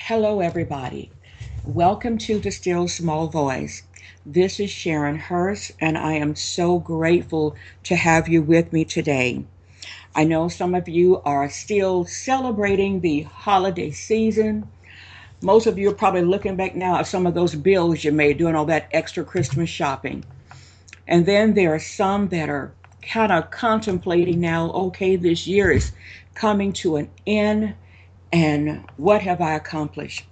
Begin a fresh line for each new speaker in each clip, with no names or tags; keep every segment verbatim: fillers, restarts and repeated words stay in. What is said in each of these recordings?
Hello, everybody. Welcome to the Still Small Voice. This is Sharon Hurst, and I am so grateful to have you with me today. I know some of you are still celebrating the holiday season. Most of you are probably looking back now at some of those bills you made doing all that extra Christmas shopping. And then there are some that are kind of contemplating now, okay, this year is coming to an end, and what have I accomplished?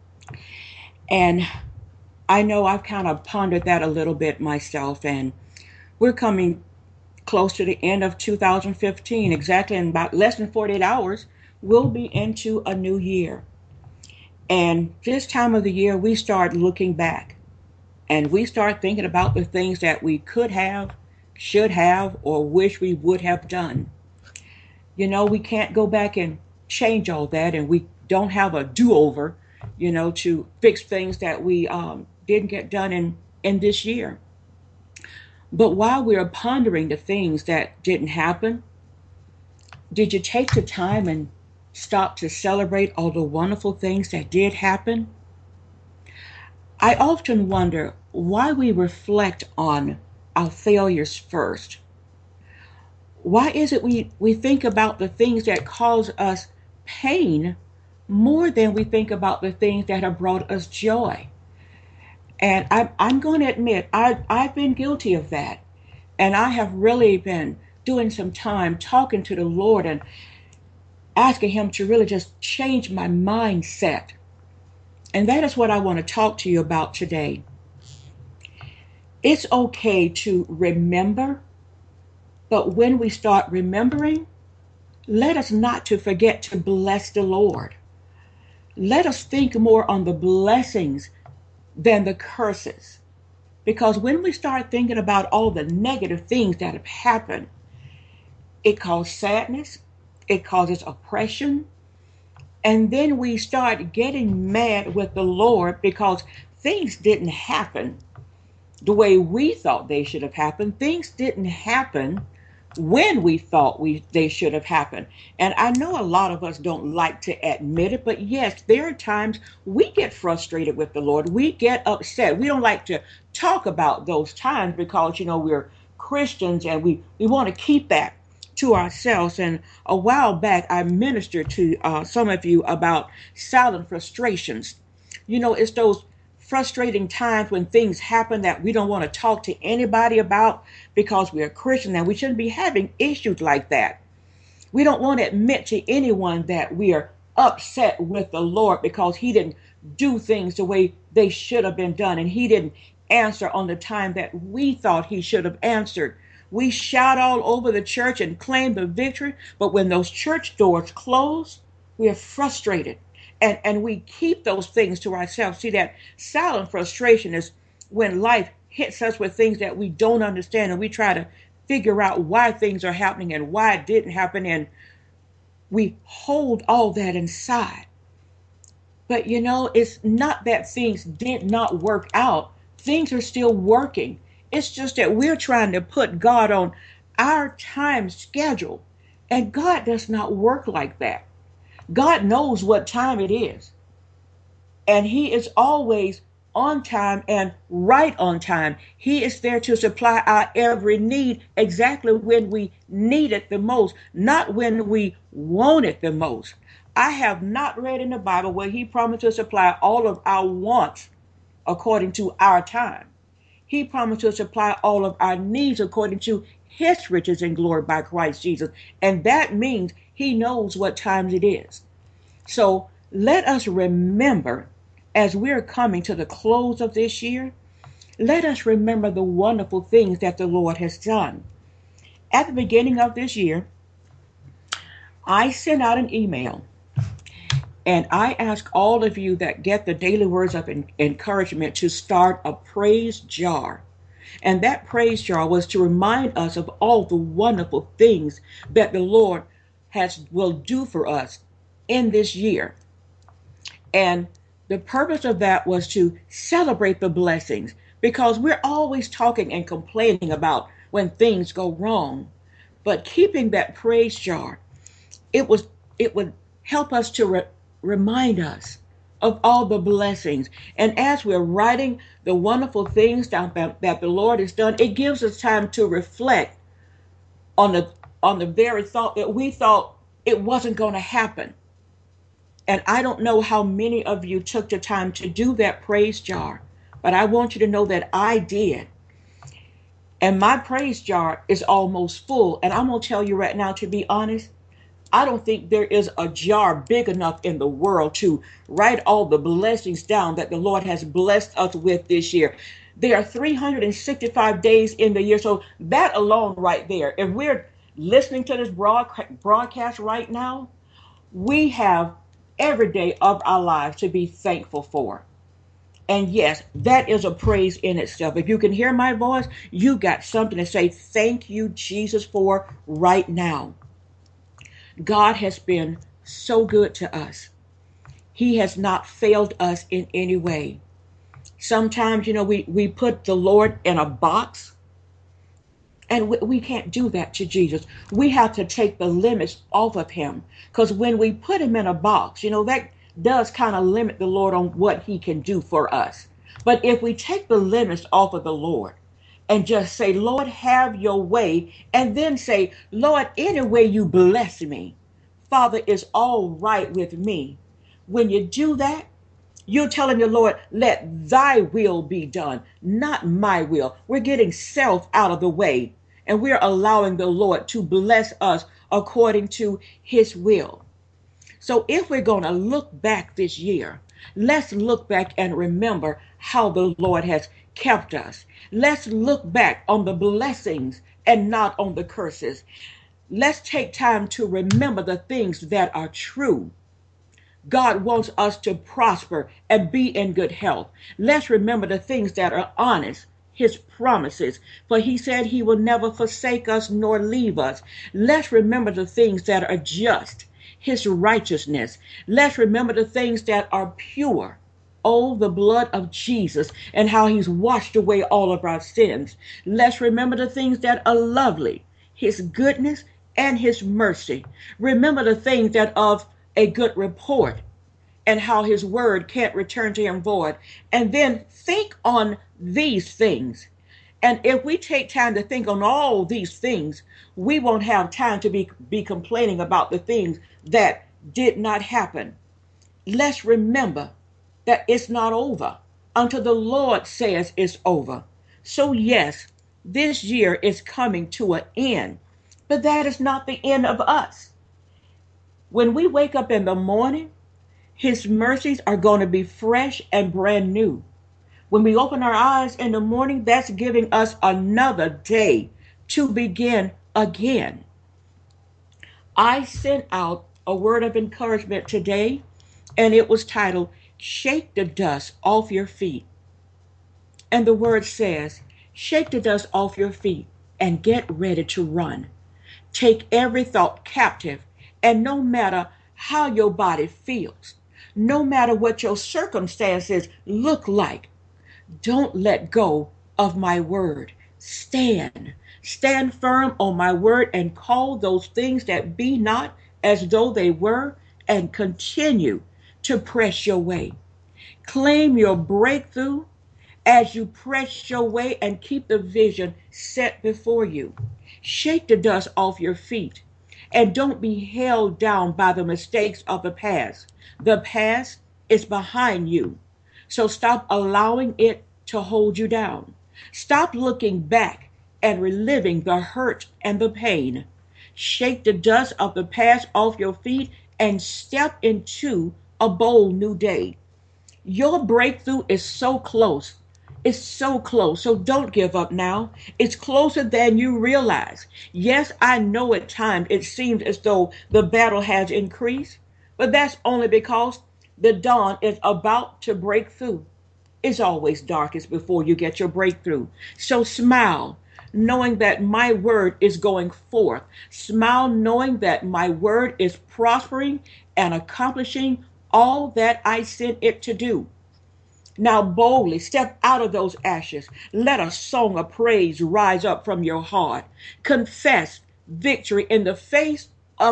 And I know I've kind of pondered that a little bit myself, and we're coming close to the end of two thousand fifteen. Exactly in about less than forty-eight hours, we'll be into a new year. And this time of the year, we start looking back and we start thinking about the things that we could have, should have, or wish we would have done. You know, we can't go back and change all that, and we don't have a do-over, you know, to fix things that we um, didn't get done in in this year. But while we are pondering the things that didn't happen, did you take the time and stop to celebrate all the wonderful things that did happen? I often wonder why we reflect on our failures first. Why is it we, we think about the things that cause us pain more than we think about the things that have brought us joy? And I'm, I'm going to admit, I, I've been guilty of that. And I have really been doing some time talking to the Lord and asking Him to really just change my mindset. And that is what I want to talk to you about today. It's okay to remember, but when we start remembering, let us not to forget to bless the Lord. Let us think more on the blessings than the curses. Because when we start thinking about all the negative things that have happened, it causes sadness, it causes oppression, and then we start getting mad with the Lord because things didn't happen the way we thought they should have happened. Things didn't happen when we thought we they should have happened. And I know a lot of us don't like to admit it, but yes, there are times we get frustrated with the Lord. We get upset. We don't like to talk about those times because, you know, we're Christians and we, we want to keep that to ourselves. And a while back, I ministered to uh, some of you about silent frustrations. You know, it's those frustrating times when things happen that we don't want to talk to anybody about because we're Christian and we shouldn't be having issues like that. We don't want to admit to anyone that we are upset with the Lord because He didn't do things the way they should have been done and He didn't answer on the time that we thought He should have answered. We shout all over the church and claim the victory, but when those church doors close, we are frustrated. And, and we keep those things to ourselves. See, that silent frustration is when life hits us with things that we don't understand and we try to figure out why things are happening and why it didn't happen. And we hold all that inside. But you know, it's not that things did not work out. Things are still working. It's just that we're trying to put God on our time schedule. And God does not work like that. God knows what time it is. And He is always on time and right on time. He is there to supply our every need exactly when we need it the most, not when we want it the most. I have not read in the Bible where He promised to supply all of our wants according to our time. He promised to supply all of our needs according to His riches and glory by Christ Jesus. And that means He knows what times it is. So let us remember, as we're coming to the close of this year, let us remember the wonderful things that the Lord has done. At the beginning of this year, I sent out an email and I ask all of you that get the daily words of encouragement to start a praise jar. And that praise jar was to remind us of all the wonderful things that the Lord has will do for us in this year. And the purpose of that was to celebrate the blessings because we're always talking and complaining about when things go wrong. But keeping that praise jar, it was it would help us to re- remind us of all the blessings. And as we're writing the wonderful things down that, that the Lord has done, it gives us time to reflect on the on the very thought that we thought it wasn't going to happen. And I don't know how many of you took the time to do that praise jar, but I want you to know that I did. And my praise jar is almost full. And I'm going to tell you right now, to be honest, I don't think there is a jar big enough in the world to write all the blessings down that the Lord has blessed us with this year. There are three hundred sixty-five days in the year. So that alone right there, if we're listening to this broadcast right now, we have every day of our lives to be thankful for. And yes, that is a praise in itself. If you can hear my voice, you got something to say thank you, Jesus, for right now. God has been so good to us. He has not failed us in any way. Sometimes, you know, we, we put the Lord in a box, and we, we can't do that to Jesus. We have to take the limits off of him, because when we put him in a box, you know, that does kind of limit the Lord on what he can do for us. But if we take the limits off of the Lord and just say, Lord, have your way, and then say, Lord, any way you bless me, Father, is all right with me. When you do that, you're telling the Lord, let thy will be done, not my will. We're getting self out of the way, and we're allowing the Lord to bless us according to his will. So if we're going to look back this year, let's look back and remember how the Lord has kept us. Let's look back on the blessings and not on the curses. Let's take time to remember the things that are true. God wants us to prosper and be in good health. Let's remember the things that are honest, his promises, for he said he will never forsake us nor leave us. Let's remember the things that are just, his righteousness. Let's remember the things that are pure. Oh, the blood of Jesus and how he's washed away all of our sins. Let's remember the things that are lovely, his goodness and his mercy. Remember the things that of a good report and how his word can't return to him void. And then think on these things. And if we take time to think on all these things, we won't have time to be, be complaining about the things that did not happen. Let's remember that it's not over until the Lord says it's over. So yes, this year is coming to an end, but that is not the end of us. When we wake up in the morning, his mercies are going to be fresh and brand new. When we open our eyes in the morning, that's giving us another day to begin again. I sent out a word of encouragement today, and it was titled, Shake the Dust Off Your Feet. And the word says, shake the dust off your feet and get ready to run. Take every thought captive, and no matter how your body feels, no matter what your circumstances look like, don't let go of my word. Stand. Stand firm on my word and call those things that be not as though they were, and continue to press your way. Claim your breakthrough as you press your way and keep the vision set before you. Shake the dust off your feet and don't be held down by the mistakes of the past. The past is behind you. So stop allowing it to hold you down. Stop looking back and reliving the hurt and the pain. Shake the dust of the past off your feet and step into a bold new day. Your breakthrough is so close. It's so close. So don't give up now. It's closer than you realize. Yes, I know at times it seems as though the battle has increased, but that's only because the dawn is about to break through. It's always darkest before you get your breakthrough. So smile, knowing that my word is going forth. Smile, knowing that my word is prospering and accomplishing all that I sent it to do. Now boldly step out of those ashes. Let a song of praise rise up from your heart. Confess victory in the face of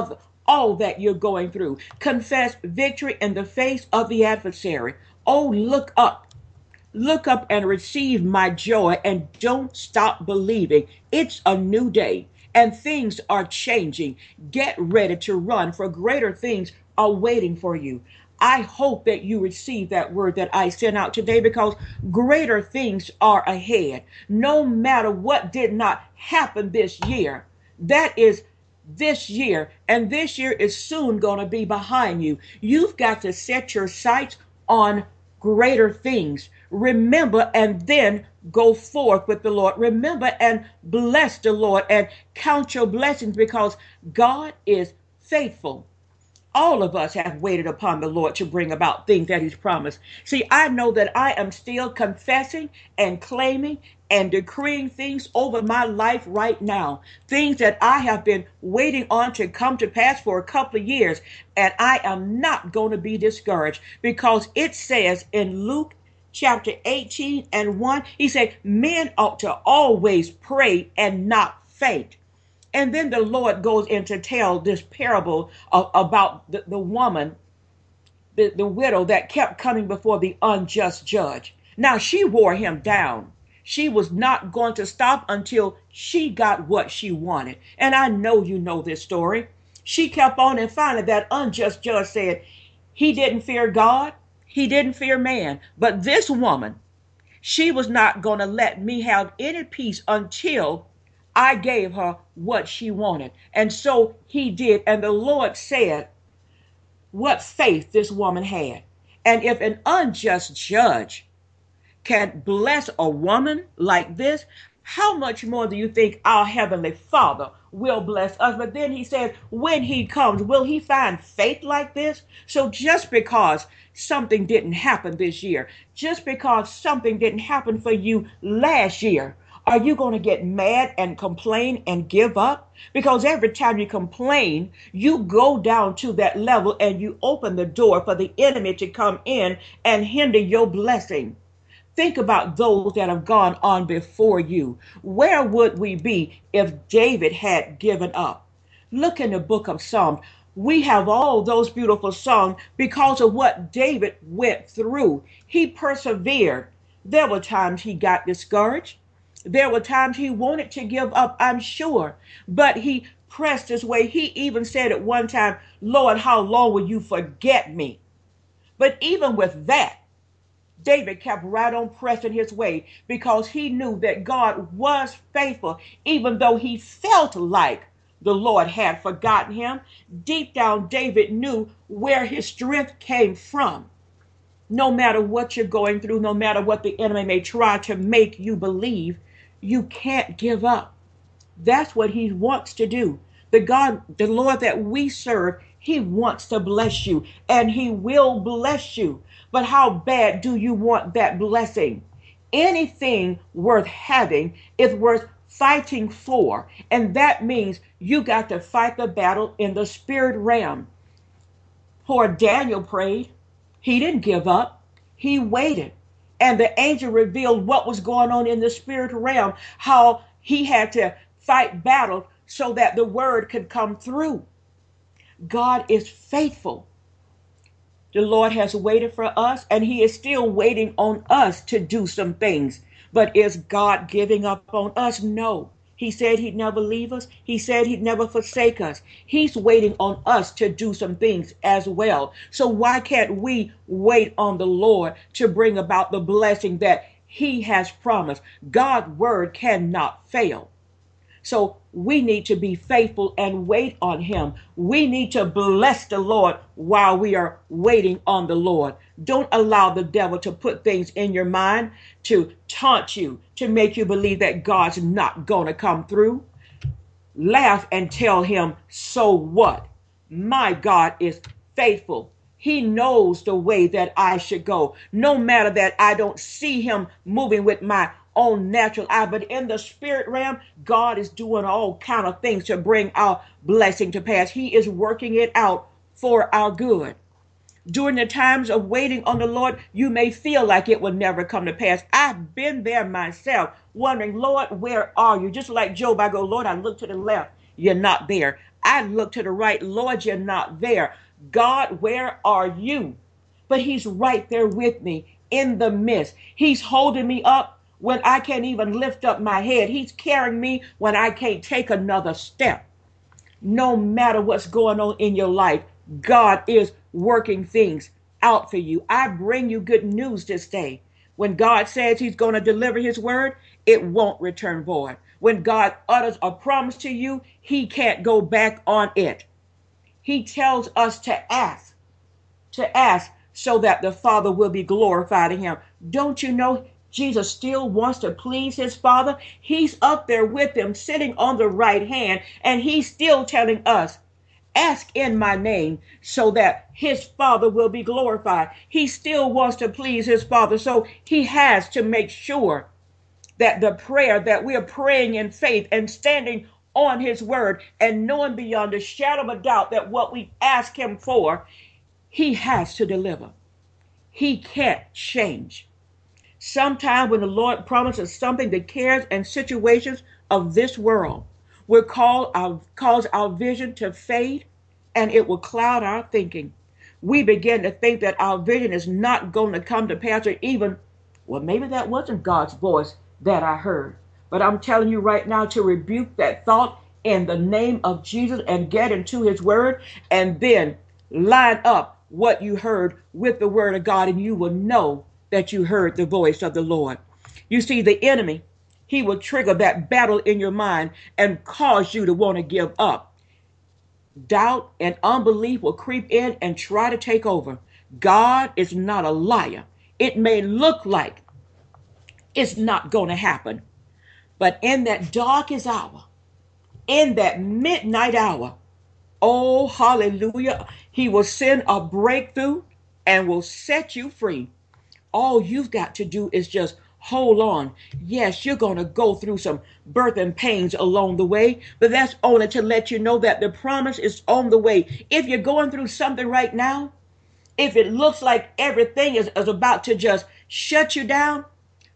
all that you're going through. Confess victory in the face of the adversary. Oh, look up. Look up and receive my joy and don't stop believing. It's a new day and things are changing. Get ready to run, for greater things are waiting for you. I hope that you receive that word that I sent out today, because greater things are ahead. No matter what did not happen this year, that is this year, and this year is soon going to be behind you. You've got to set your sights on greater things. Remember and then go forth with the Lord. Remember and bless the Lord and count your blessings, because God is faithful. All of us have waited upon the Lord to bring about things that He's promised. See, I know that I am still confessing and claiming and decreeing things over my life right now. Things that I have been waiting on to come to pass for a couple of years. And I am not going to be discouraged, because it says in Luke chapter eighteen and one, He said, men ought to always pray and not faint. And then the Lord goes in to tell this parable of, about the, the woman, the, the widow that kept coming before the unjust judge. Now, she wore him down. She was not going to stop until she got what she wanted. And I know you know this story. She kept on, and finally that unjust judge said, he didn't fear God. He didn't fear man. But this woman, she was not going to let me have any peace until I gave her what she wanted. And so he did. And the Lord said, what faith this woman had. And if an unjust judge can bless a woman like this, how much more do you think our Heavenly Father will bless us? But then he says, when he comes, will he find faith like this? So just because something didn't happen this year, just because something didn't happen for you last year, are you going to get mad and complain and give up? Because every time you complain, you go down to that level and you open the door for the enemy to come in and hinder your blessing. Think about those that have gone on before you. Where would we be if David had given up? Look in the book of Psalms. We have all those beautiful songs because of what David went through. He persevered. There were times he got discouraged. There were times he wanted to give up, I'm sure, but he pressed his way. He even said at one time, Lord, how long will you forget me? But even with that, David kept right on pressing his way, because he knew that God was faithful. Even though he felt like the Lord had forgotten him, deep down David knew where his strength came from. No matter what you're going through, no matter what the enemy may try to make you believe, you can't give up. That's what he wants to do. The God, the Lord that we serve, he wants to bless you, and he will bless you. But how bad do you want that blessing? Anything worth having is worth fighting for. And that means you got to fight the battle in the spirit realm. Poor Daniel prayed. He didn't give up. He waited. And the angel revealed what was going on in the spirit realm, how he had to fight battle so that the word could come through. God is faithful. The Lord has waited for us, and he is still waiting on us to do some things. But is God giving up on us? No. He said he'd never leave us. He said he'd never forsake us. He's waiting on us to do some things as well. So why can't we wait on the Lord to bring about the blessing that he has promised? God's word cannot fail. So we need to be faithful and wait on him. We need to bless the Lord while we are waiting on the Lord. Don't allow the devil to put things in your mind to taunt you, to make you believe that God's not going to come through. Laugh and tell him, so what? My God is faithful. He knows the way that I should go. No matter that I don't see him moving with my own natural eye, but in the spirit realm, God is doing all kind of things to bring our blessing to pass. He is working it out for our good. During the times of waiting on the Lord, you may feel like it will never come to pass. I've been there myself, wondering, Lord, where are you? Just like Job, I go, Lord, I look to the left, you're not there. I look to the right. Lord, you're not there. God, where are you? But he's right there with me in the midst. He's holding me up when I can't even lift up my head. He's carrying me when I can't take another step. No matter what's going on in your life, God is working things out for you. I bring you good news this day. When God says he's going to deliver his word, it won't return void. When God utters a promise to you, he can't go back on it. He tells us to ask, to ask so that the Father will be glorified in him. Don't you know Jesus still wants to please his Father? He's up there with him, sitting on the right hand, and he's still telling us, ask in my name so that his Father will be glorified. He still wants to please his Father, so he has to make sure that the prayer that we are praying in faith and standing on his word and knowing beyond a shadow of a doubt that what we ask him for, he has to deliver. He can't change. Sometimes when the Lord promises something, the cares and situations of this world will call our, cause our vision to fade, and it will cloud our thinking. We begin to think that our vision is not going to come to pass, or even, well, maybe that wasn't God's voice that I heard. But I'm telling you right now to rebuke that thought in the name of Jesus and get into his word, and then line up what you heard with the word of God, and you will know that you heard the voice of the Lord. You see, the enemy, he will trigger that battle in your mind and cause you to want to give up. Doubt and unbelief will creep in and try to take over. God is not a liar. It may look like it's not going to happen, but in that darkest hour, in that midnight hour, oh, hallelujah, he will send a breakthrough and will set you free. All you've got to do is just hold on. Yes, you're going to go through some birth and pains along the way, but that's only to let you know that the promise is on the way. If you're going through something right now, if it looks like everything is, is about to just shut you down,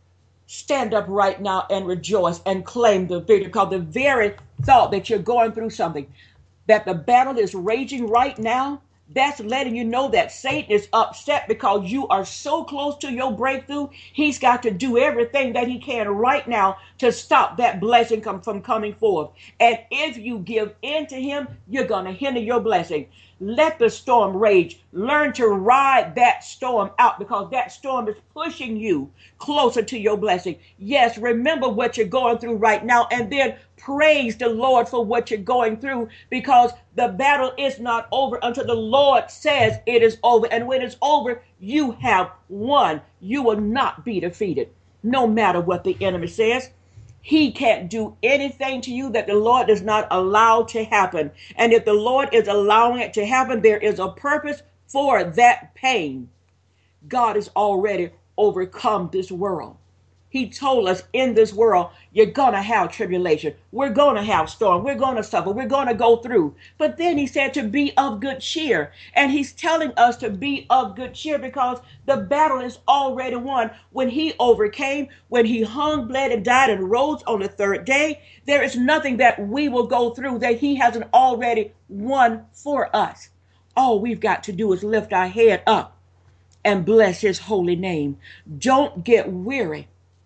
stand up right now and rejoice and claim the victory, because the very thought that you're going through something, that the battle is raging right now, that's letting you know that Satan is upset because you are so close to your breakthrough. He's got to do everything that he can right now to stop that blessing come from coming forth. And if you give in to him, you're going to hinder your blessing. Let the storm rage. Learn to ride that storm out, because that storm is pushing you closer to your blessing. Yes, remember what you're going through right now, and then praise the Lord for what you're going through, because the battle is not over until the Lord says it is over. And when it's over, you have won. You will not be defeated, no matter what the enemy says. He can't do anything to you that the Lord does not allow to happen. And if the Lord is allowing it to happen, there is a purpose for that pain. God has already overcome this world. He told us in this world, you're going to have tribulation. We're going to have storm. We're going to suffer. We're going to go through. But then he said to be of good cheer. And he's telling us to be of good cheer because the battle is already won. When he overcame, when he hung, bled, and died and rose on the third day, there is nothing that we will go through that he hasn't already won for us. All we've got to do is lift our head up and bless his holy name. Don't get weary.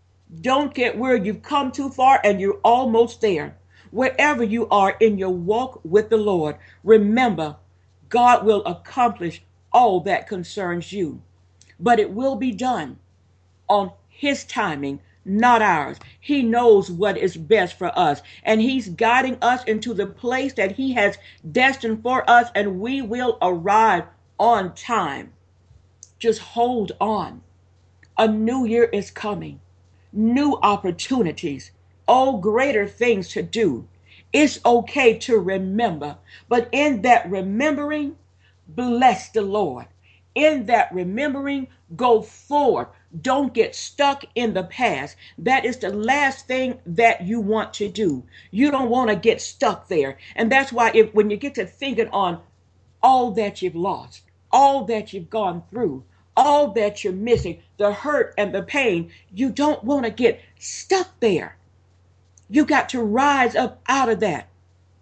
Don't get weary. You've come too far and you're almost there. Wherever you are in your walk with the Lord, remember, God will accomplish all that concerns you. But it will be done on his timing, not ours. He knows what is best for us, and he's guiding us into the place that he has destined for us, and we will arrive on time. Just hold on. A new year is coming. New opportunities, oh, greater things to do. It's okay to remember, but in that remembering, bless the Lord. In that remembering, go forward. Don't get stuck in the past. That is the last thing that you want to do. You don't want to get stuck there. And that's why if when you get to thinking on all that you've lost, all that you've gone through, all that you're missing, the hurt and the pain, you don't want to get stuck there. You got to rise up out of that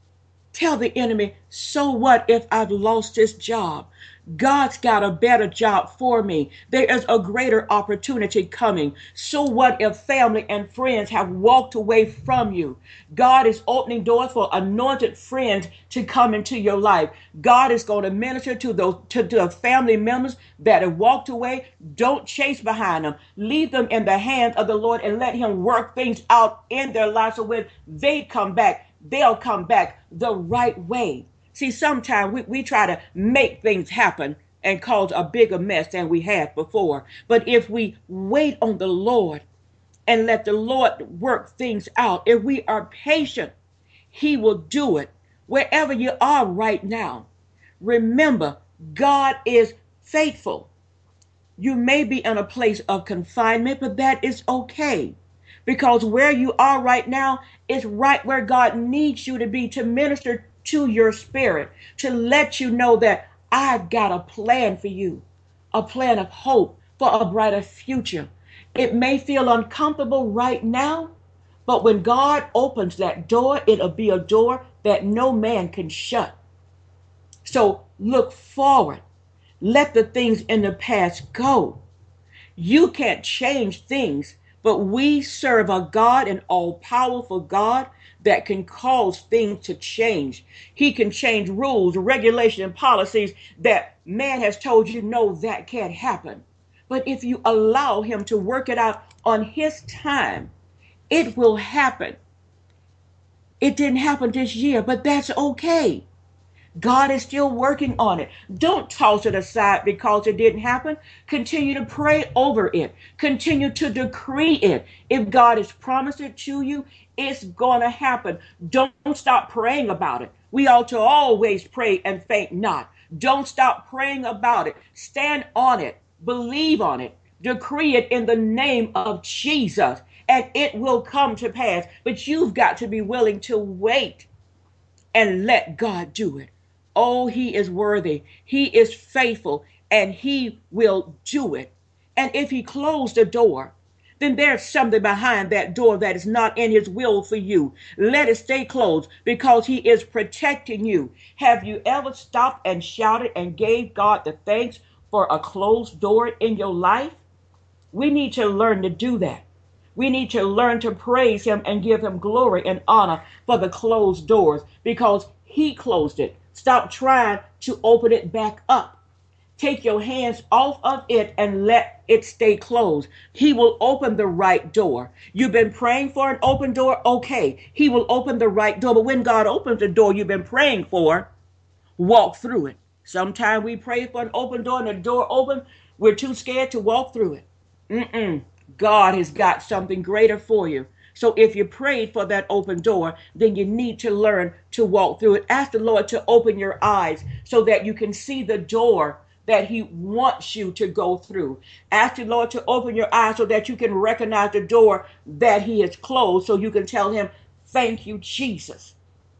Tell the enemy, so what if I've lost this job? God's got a better job for me. There is a greater opportunity coming. So what if family and friends have walked away from you? God is opening doors for anointed friends to come into your life. God is going to minister to those to the family members that have walked away. Don't chase behind them. Leave them in the hands of the Lord and let him work things out in their lives so when they come back, they'll come back the right way. See, sometimes we, we try to make things happen and cause a bigger mess than we had before. But if we wait on the Lord and let the Lord work things out, if we are patient, he will do it. Wherever you are right now, remember, God is faithful. You may be in a place of confinement, but that is okay. Because where you are right now is right where God needs you to be to minister to your spirit, to let you know that I've got a plan for you, a plan of hope for a brighter future. It may feel uncomfortable right now, but when God opens that door, it'll be a door that no man can shut. So look forward. Let the things in the past go. You can't change things, but we serve a God, an all-powerful God that can cause things to change. He can change rules, regulations, and policies that man has told you, no, that can't happen. But if you allow him to work it out on his time, it will happen. It didn't happen this year, but that's okay. God is still working on it. Don't toss it aside because it didn't happen. Continue to pray over it. Continue to decree it. If God has promised it to you, it's going to happen. Don't stop praying about it. We ought to always pray and faint not. Don't stop praying about it. Stand on it. Believe on it. Decree it in the name of Jesus, and it will come to pass. But you've got to be willing to wait and let God do it. Oh, he is worthy. He is faithful, and he will do it. And if he closed the door, then there's something behind that door that is not in his will for you. Let it stay closed because he is protecting you. Have you ever stopped and shouted and gave God the thanks for a closed door in your life? We need to learn to do that. We need to learn to praise him and give him glory and honor for the closed doors because he closed it. Stop trying to open it back up. Take your hands off of it and let it stay closed. He will open the right door. You've been praying for an open door? Okay. He will open the right door. But when God opens the door you've been praying for, walk through it. Sometimes we pray for an open door and the door open. We're too scared to walk through it. Mm-mm. God has got something greater for you. So if you prayed for that open door, then you need to learn to walk through it. Ask the Lord to open your eyes so that you can see the door that he wants you to go through. Ask the Lord to open your eyes so that you can recognize the door that he has closed so you can tell him, thank you, Jesus.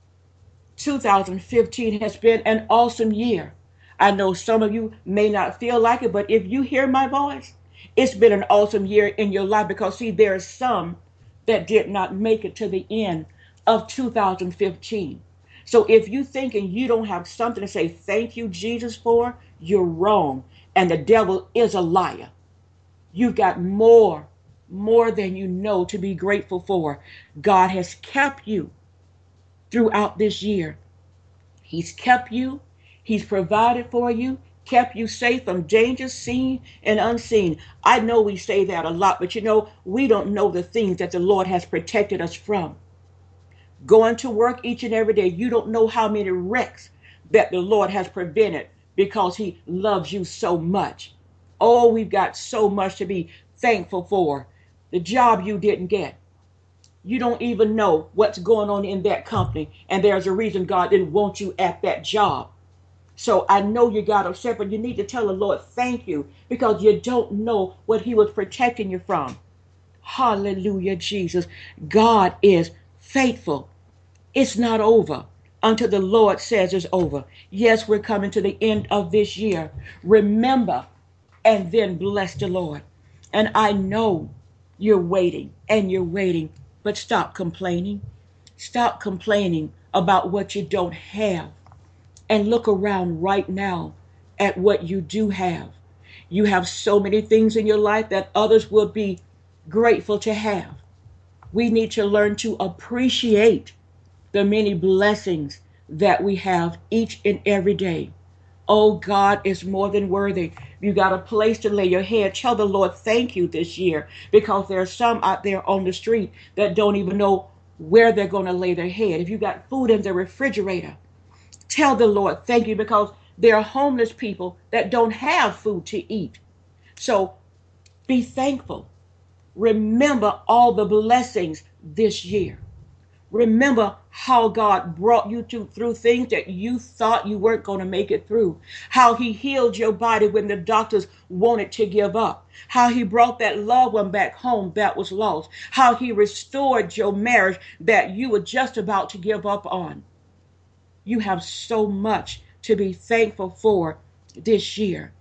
two thousand fifteen has been an awesome year. I know some of you may not feel like it, but if you hear my voice, it's been an awesome year in your life because, see, there are some that did not make it to the end of two thousand fifteen. So if you thinking you don't have something to say thank you, Jesus, for, you're wrong. And the devil is a liar. You've got more, more than you know to be grateful for. God has kept you throughout this year. He's kept you. He's provided for you, kept you safe from danger seen and unseen. I know we say that a lot, but you know, we don't know the things that the Lord has protected us from. Going to work each and every day, you don't know how many wrecks that the Lord has prevented because he loves you so much. Oh, we've got so much to be thankful for. The job you didn't get. You don't even know what's going on in that company, and there's a reason God didn't want you at that job. So I know you got upset, but you need to tell the Lord thank you because you don't know what he was protecting you from. Hallelujah, Jesus. God is faithful. It's not over until the Lord says it's over. Yes, we're coming to the end of this year. Remember and then bless the Lord. And I know you're waiting and you're waiting, but stop complaining. Stop complaining about what you don't have and look around right now at what you do have. You have so many things in your life that others will be grateful to have. We need to learn to appreciate the many blessings that we have each and every day. Oh, God is more than worthy. You got a place to lay your head. Tell the Lord thank you this year, because there are some out there on the street that don't even know where they're going to lay their head. If you got food in the refrigerator, tell the Lord thank you, because there are homeless people that don't have food to eat. So be thankful. Remember all the blessings this year. Remember how God brought you to, through things that you thought you weren't going to make it through. How he healed your body when the doctors wanted to give up. How he brought that loved one back home that was lost. How he restored your marriage that you were just about to give up on. You have so much to be thankful for this year.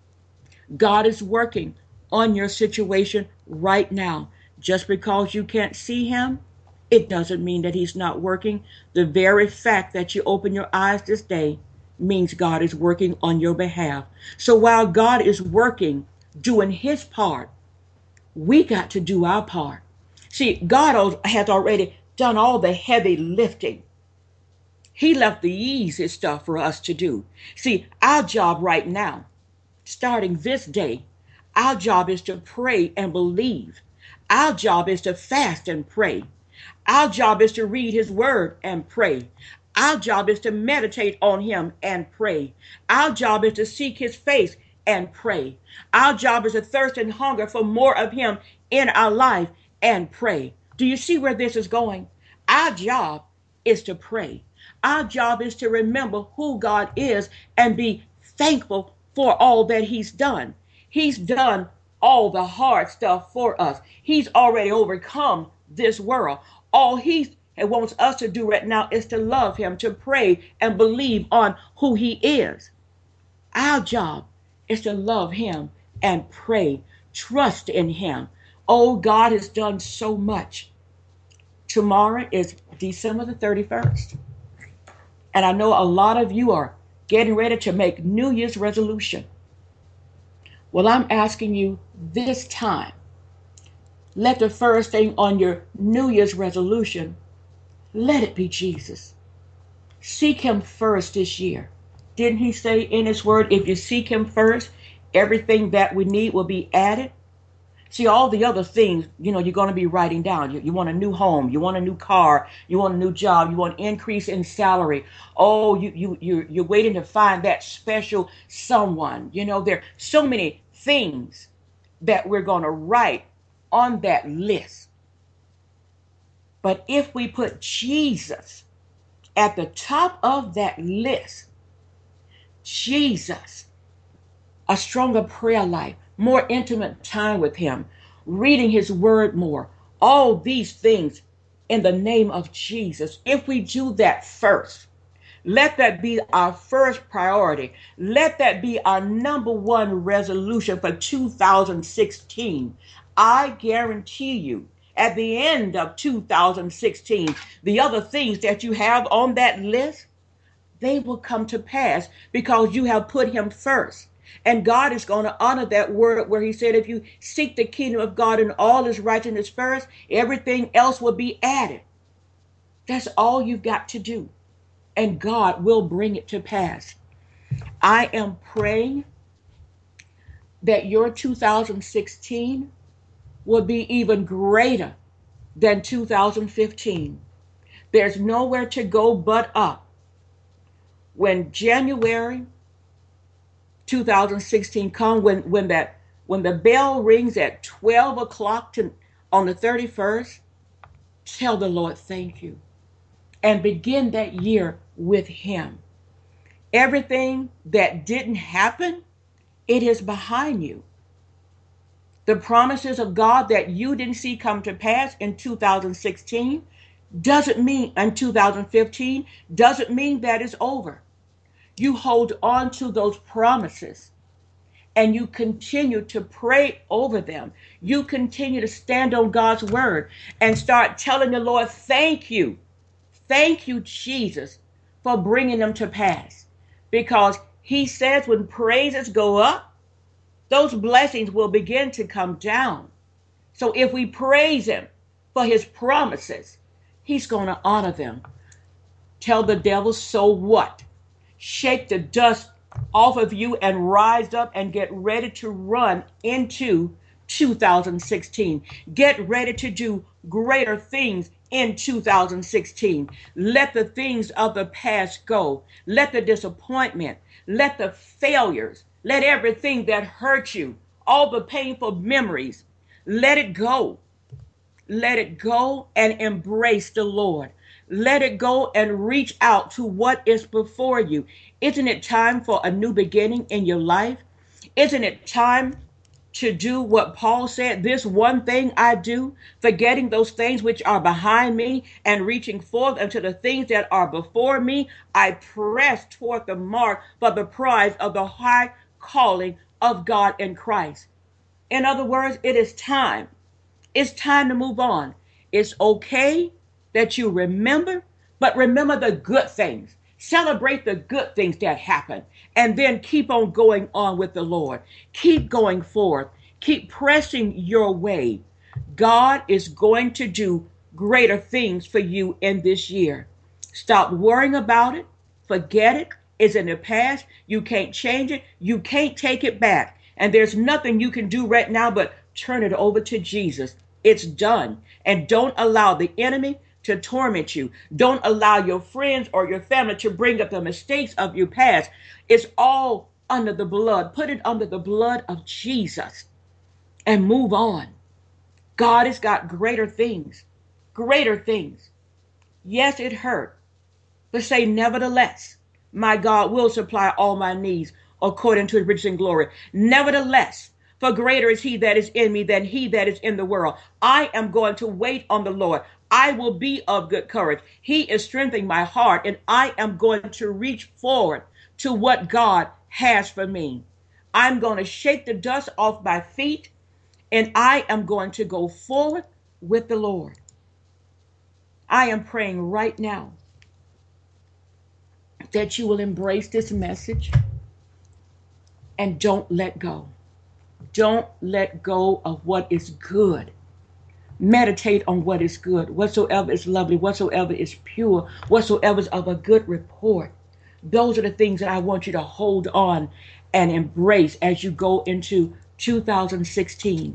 God is working on your situation right now. Just because you can't see him, it doesn't mean that he's not working. The very fact that you open your eyes this day means God is working on your behalf. So while God is working, doing his part, we got to do our part. See, God has already done all the heavy lifting. He left the easy stuff for us to do. See, our job right now, starting this day, our job is to pray and believe. Our job is to fast and pray. Our job is to read his word and pray. Our job is to meditate on him and pray. Our job is to seek his face and pray. Our job is to thirst and hunger for more of him in our life and pray. Do you see where this is going? Our job is to pray. Our job is to remember who God is and be thankful for all that he's done. He's done all the hard stuff for us. He's already overcome this world. All he wants us to do right now is to love him, to pray and believe on who he is. Our job is to love him and pray, trust in him. Oh, God has done so much. Tomorrow is December the thirty-first. And I know a lot of you are getting ready to make New Year's resolution. Well, I'm asking you this time, let the first thing on your New Year's resolution, let it be Jesus. Seek him first this year. Didn't he say in his word, if you seek him first, everything that we need will be added? See, all the other things, you know, you're going to be writing down. You, you want a new home. You want a new car. You want a new job. You want an increase in salary. Oh, you, you, you, you're waiting to find that special someone. You know, there are so many things that we're going to write on that list. But if we put Jesus at the top of that list, Jesus, a stronger prayer life, more intimate time with him, reading his word more, all these things in the name of Jesus. If we do that first, let that be our first priority. Let that be our number one resolution for two thousand sixteen. I guarantee you, at the end of two thousand sixteen, the other things that you have on that list, they will come to pass because you have put him first. And God is going to honor that word where he said, if you seek the kingdom of God and all his righteousness first, everything else will be added. That's all you've got to do. And God will bring it to pass. I am praying that your two thousand sixteen will be even greater than two thousand fifteen. There's nowhere to go but up. When January two thousand sixteen comes, when, when that when the bell rings at twelve o'clock to, on the thirty-first, tell the Lord thank you. And begin that year with him. Everything that didn't happen, it is behind you. The promises of God that you didn't see come to pass in two thousand sixteen doesn't mean, in two thousand fifteen, doesn't mean that it's over. You hold on to those promises and you continue to pray over them. You continue to stand on God's word and start telling the Lord, thank you. Thank you, Jesus, for bringing them to pass. Because he says when praises go up, those blessings will begin to come down. So if we praise him for his promises, he's going to honor them. Tell the devil, so what? Shake the dust off of you and rise up and get ready to run into two thousand sixteen. Get ready to do greater things in two thousand sixteen. Let the things of the past go. Let the disappointment, let the failures, let everything that hurt you, all the painful memories, let it go. Let it go and embrace the Lord. Let it go and reach out to what is before you. Isn't it time for a new beginning in your life? Isn't it time to do what Paul said? This one thing I do, forgetting those things which are behind me and reaching forth unto the things that are before me, I press toward the mark for the prize of the high calling of God in Christ. In other words, it is time. It's time to move on. It's okay that you remember, but remember the good things. Celebrate the good things that happen, and then keep on going on with the Lord. Keep going forth. Keep pressing your way. God is going to do greater things for you in this year. Stop worrying about it. Forget it. It's in the past. You can't change it. You can't take it back. And there's nothing you can do right now but turn it over to Jesus. It's done. And don't allow the enemy to torment you. Don't allow your friends or your family to bring up the mistakes of your past. It's all under the blood. Put it under the blood of Jesus and move on. God has got greater things, greater things. Yes, it hurt, but say, nevertheless, my God will supply all my needs according to his riches and glory. Nevertheless, for greater is he that is in me than he that is in the world. I am going to wait on the Lord. I will be of good courage. He is strengthening my heart, and I am going to reach forward to what God has for me. I'm going to shake the dust off my feet, and I am going to go forward with the Lord. I am praying right now that you will embrace this message and don't let go. Don't let go of what is good. Meditate on what is good, whatsoever is lovely, whatsoever is pure, whatsoever is of a good report. Those are the things that I want you to hold on and embrace as you go into two thousand sixteen.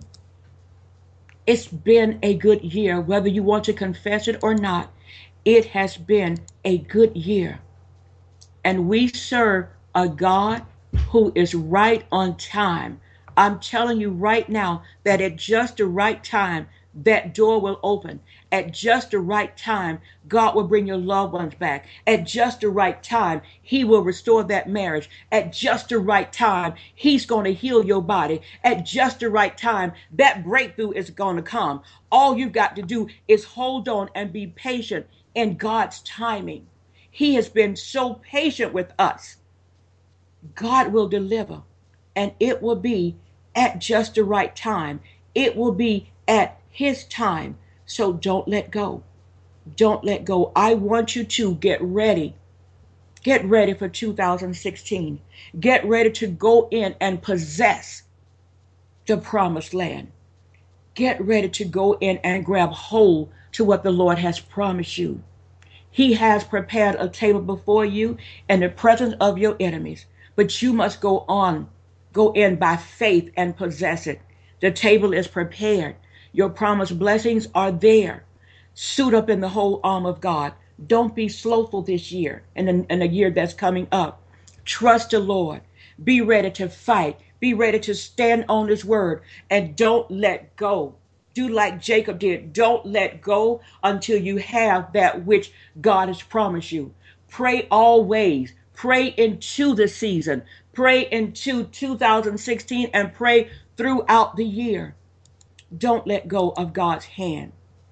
It's been a good year, whether you want to confess it or not. It has been a good year. And we serve a God who is right on time. I'm telling you right now that at just the right time, that door will open. At just the right time, God will bring your loved ones back. At just the right time, he will restore that marriage. At just the right time, he's going to heal your body. At just the right time, that breakthrough is going to come. All you've got to do is hold on and be patient in God's timing. He has been so patient with us. God will deliver, and it will be at just the right time. It will be at his time. So don't let go. Don't let go. I want you to get ready. Get ready for two thousand sixteen. Get ready to go in and possess the promised land. Get ready to go in and grab hold to what the Lord has promised you. He has prepared a table before you in the presence of your enemies, but you must go on, go in by faith and possess it. The table is prepared. Your promised blessings are there. Suit up in the whole arm of God. Don't be slothful this year and in, in the year that's coming up. Trust the Lord. Be ready to fight. Be ready to stand on his word, and don't let go. Do like Jacob did. Don't let go until you have that which God has promised you. Pray always. Pray into the season. Pray into two thousand sixteen and pray throughout the year. Don't let go of God's hand.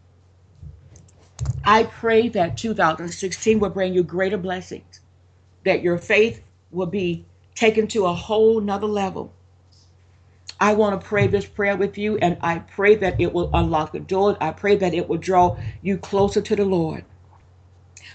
I pray that two thousand sixteen will bring you greater blessings, that your faith will be taken to a whole nother level. I want to pray this prayer with you, and I pray that it will unlock the doors. I pray that it will draw you closer to the Lord.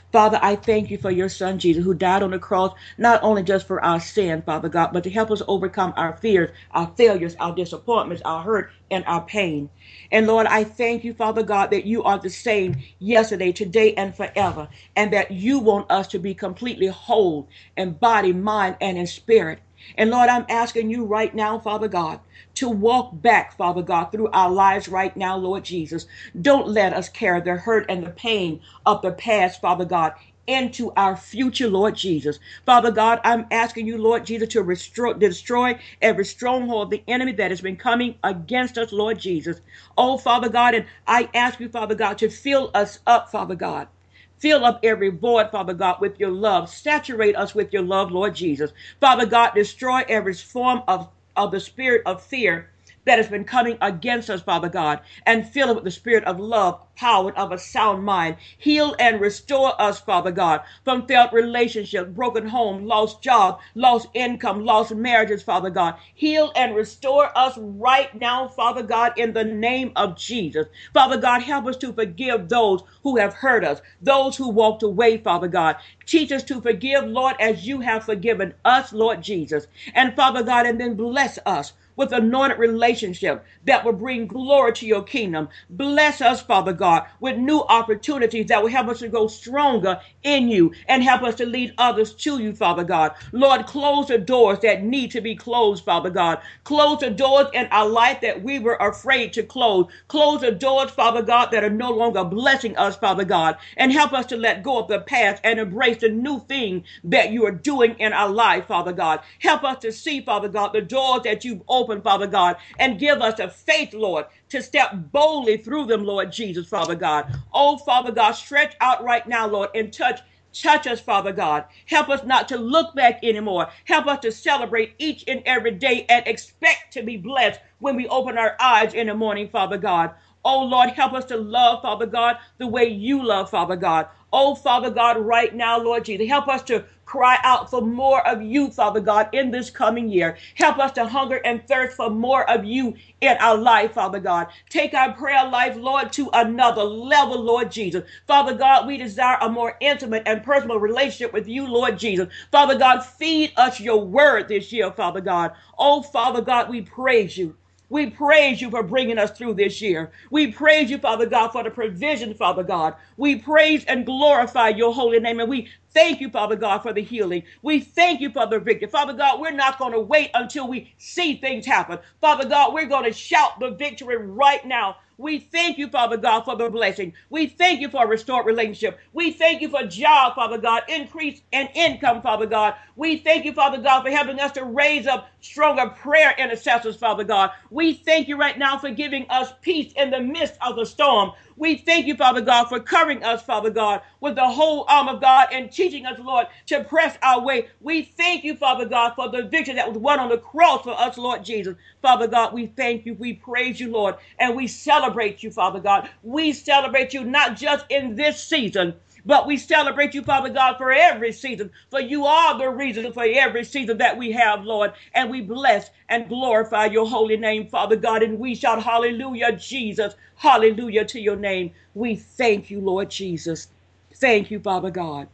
Father, I thank you for your son, Jesus, who died on the cross, not only just for our sin, Father God, but to help us overcome our fears, our failures, our disappointments, our hurt, and our pain. And Lord, I thank you, Father God, that you are the same yesterday, today, and forever, and that you want us to be completely whole in body, mind, and in spirit. And Lord, I'm asking you right now, Father God, to walk back, Father God, through our lives right now, Lord Jesus. Don't let us carry the hurt and the pain of the past, Father God, into our future, Lord Jesus. Father God, I'm asking you, Lord Jesus, to restore, destroy every stronghold of the enemy that has been coming against us, Lord Jesus. Oh, Father God, and I ask you, Father God, to fill us up, Father God. Fill up every void, Father God, with your love. Saturate us with your love, Lord Jesus. Father God, destroy every form of, of the spirit of fear that has been coming against us, Father God, and fill it with the spirit of love, power, and of a sound mind. Heal and restore us, Father God, from failed relationships, broken home, lost job, lost income, lost marriages, Father God. Heal and restore us right now, Father God, in the name of Jesus. Father God, help us to forgive those who have hurt us, those who walked away, Father God. Teach us to forgive, Lord, as you have forgiven us, Lord Jesus. And Father God, and then bless us with anointed relationship that will bring glory to your kingdom. Bless us, Father God, with new opportunities that will help us to go stronger in you and help us to lead others to you, Father God. Lord, close the doors that need to be closed, Father God. Close the doors in our life that we were afraid to close. Close the doors, Father God, that are no longer blessing us, Father God, and help us to let go of the past and embrace the new thing that you are doing in our life, Father God. Help us to see, Father God, the doors that you've opened, Father God, and give us the faith, Lord, to step boldly through them, Lord Jesus, Father God. Oh, Father God, stretch out right now, Lord, and touch Touch us, Father God. Help us not to look back anymore. Help us to celebrate each and every day and expect to be blessed when we open our eyes in the morning, Father God. Oh, Lord, help us to love, Father God, the way you love, Father God. Oh, Father God, right now, Lord Jesus, help us to cry out for more of you, Father God, in this coming year. Help us to hunger and thirst for more of you in our life, Father God. Take our prayer life, Lord, to another level, Lord Jesus. Father God, we desire a more intimate and personal relationship with you, Lord Jesus. Father God, feed us your word this year, Father God. Oh, Father God, we praise you. We praise you for bringing us through this year. We praise you, Father God, for the provision, Father God. We praise and glorify your holy name. And we thank you, Father God, for the healing. We thank you for the victory. Father God, we're not going to wait until we see things happen. Father God, we're going to shout the victory right now. We thank you, Father God, for the blessing. We thank you for a restored relationship. We thank you for job, Father God, increase and income, Father God. We thank you, Father God, for helping us to raise up stronger prayer intercessors, Father God. We thank you right now for giving us peace in the midst of the storm. We thank you, Father God, for covering us, Father God, with the whole arm of God and teaching us, Lord, to press our way. We thank you, Father God, for the victory that was won on the cross for us, Lord Jesus. Father God, we thank you. We praise you, Lord, and we celebrate you, Father God. We celebrate you not just in this season, but we celebrate you, Father God, for every season. For you are the reason for every season that we have, Lord. And we bless and glorify your holy name, Father God. And we shout hallelujah, Jesus. Hallelujah to your name. We thank you, Lord Jesus. Thank you, Father God.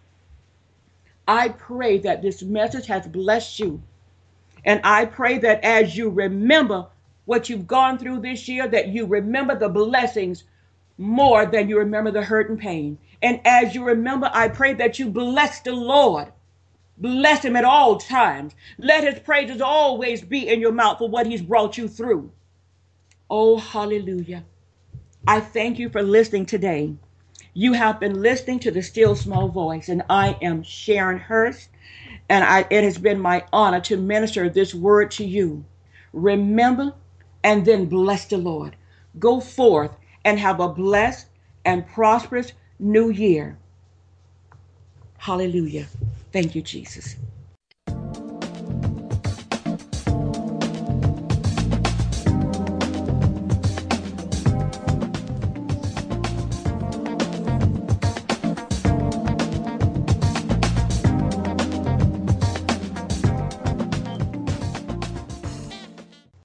I pray that this message has blessed you. And I pray that as you remember what you've gone through this year, that you remember the blessings more than you remember the hurt and pain. And as you remember, I pray that you bless the Lord. Bless him at all times. Let his praises always be in your mouth for what he's brought you through. Oh, hallelujah. I thank you for listening today. You have been listening to the still small voice, and I am Sharon Hurst, and I, it has been my honor to minister this word to you. Remember and then bless the Lord. Go forth and have a blessed and prosperous new year. Hallelujah. Thank you, Jesus.